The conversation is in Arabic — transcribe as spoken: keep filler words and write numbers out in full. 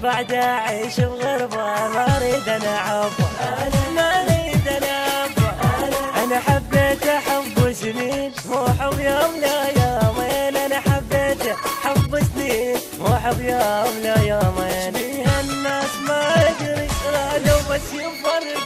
بعد اعيش بغربة، ما اريد انا عفو، ما اريد انا عفو. انا حبيته حب سنين مو حب يوم لا يومين، انا حبيته حب سنين مو حب يوم لا يومين. بيها الناس ما ادري قالوا بس يفرق